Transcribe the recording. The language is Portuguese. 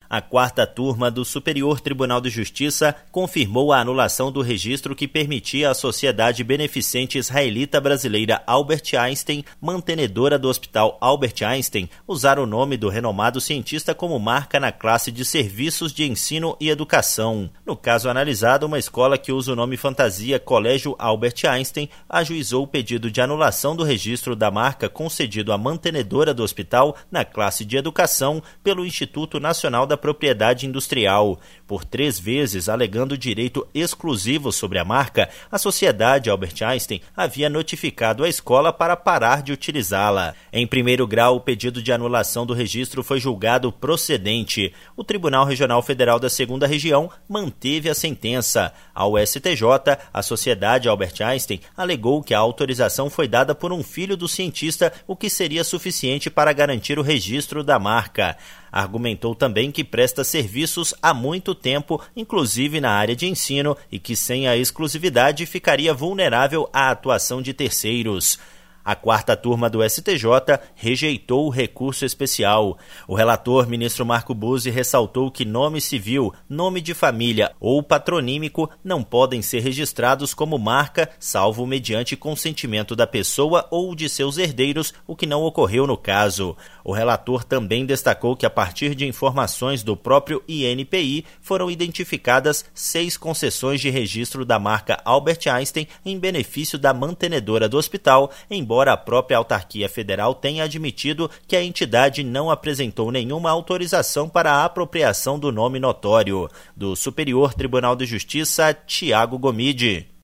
A quarta turma do Superior Tribunal de Justiça confirmou a anulação do registro que permitia à Sociedade Beneficente Israelita Brasileira Albert Einstein, mantenedora do Hospital Albert Einstein, usar o nome do renomado cientista como marca na classe de Serviços de Ensino e Educação. No caso analisado, uma escola que usa o nome fantasia Colégio Albert Einstein ajuizou o pedido de anulação do registro da marca concedido à mantenedora do hospital na classe de Educação pelo Instituto Nacional da Propriedade Industrial. Por 3 vezes, alegando direito exclusivo sobre a marca, a Sociedade Albert Einstein havia notificado a escola para parar de utilizá-la. Em primeiro grau, o pedido de anulação do registro foi julgado procedente. O Tribunal Regional Federal da 2ª Região manteve a sentença. Ao STJ, a Sociedade Albert Einstein alegou que a autorização foi dada por um filho do cientista, o que seria suficiente para garantir o registro da marca. Argumentou também que presta serviços há muito tempo, inclusive na área de ensino, e que sem a exclusividade ficaria vulnerável à atuação de terceiros. A quarta turma do STJ rejeitou o recurso especial. O relator, ministro Marco Buzzi, ressaltou que nome civil, nome de família ou patronímico não podem ser registrados como marca, salvo mediante consentimento da pessoa ou de seus herdeiros, o que não ocorreu no caso. O relator também destacou que, a partir de informações do próprio INPI, foram identificadas 6 concessões de registro da marca Albert Einstein em benefício da mantenedora do hospital, embora a própria autarquia federal tenha admitido que a entidade não apresentou nenhuma autorização para a apropriação do nome notório. Do Superior Tribunal de Justiça, Tiago Gomide.